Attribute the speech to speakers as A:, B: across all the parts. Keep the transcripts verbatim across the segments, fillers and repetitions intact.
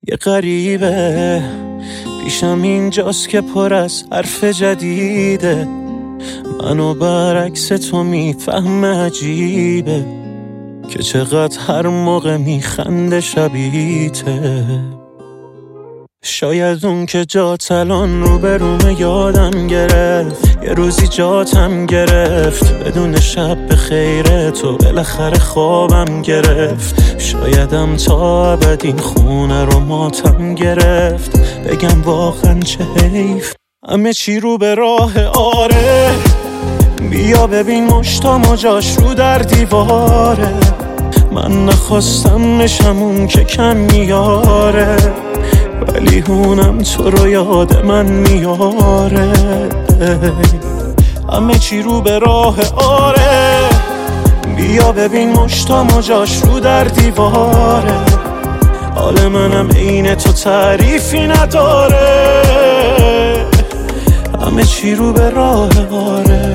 A: یه غریبه پیشم اینجاست که پر از حرف جدیده، منو برعکس تو میفهم عجیبه که چقدر هر موقع میخنده شبیته. شاید اون که جات الان رو به رومه یادم گرفت، یه روزی جاتم گرفت بدون شب به خیره تو بالاخره خوابم گرفت. شایدم تا ابد این خونه رو ماتم گرفت، بگم واقعا چه حیف همه چی رو به راه. آره بیا ببین مشتام و جاش رو در دیواره، من نخواستم بشم اون که کم میاره، ولی هونم تو رو یاد من میاره. همه چی رو به راه. آره بیا ببین مشتام و جاش رو در دیواره، حال منم عین تو تعریفی نداره. همه چی رو به راه. آره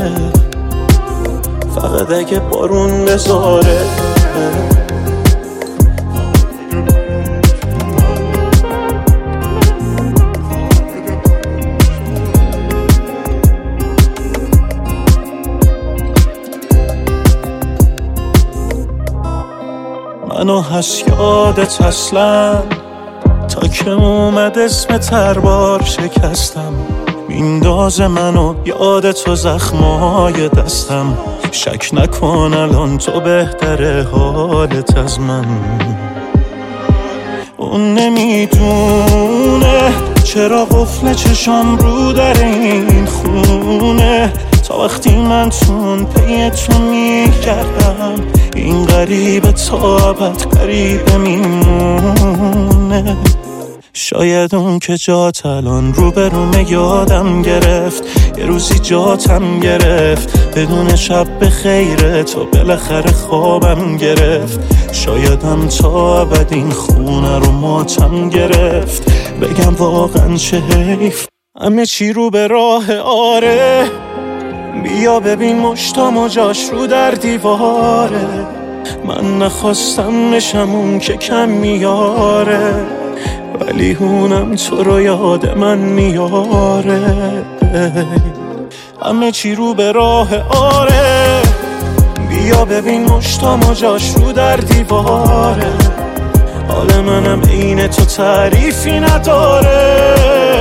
A: فقط اگه بارون بذاره. منو هست یادت اصلا تا که اومد اسم تربار شکستم، میندازه منو یاد تو زخمای دستم. شک نکن الان تو بهتره حالت از من. اون نمیدونه چرا قفل چشام رو در این خونه، تا وقتی من تون پی تو میگردم این غریبه تا ابد غریبه میمونه. شاید اون که جات الان رو به رومه یادم گرفت، یه روزی جاتم گرفت بدون شب به خیره تو بالاخره خوابم گرفت. شایدم تا ابد این خونه رو ماتم گرفت، بگم واقعا چه حیف همه چی رو به راه. آره بیا ببین مشتام و جاش رو در دیواره، من نخواستم بشم اون که کم میاره، ولی هونم تو رو یاد من میاره. همه چی رو به راه. آره بیا ببین مشتام و جاش رو در دیواره، حال منم عین تو تعریفی نداره.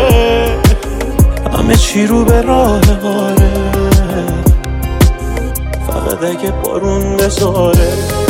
A: همه چی رو به راه. آره فقط اگه بارون بذاره.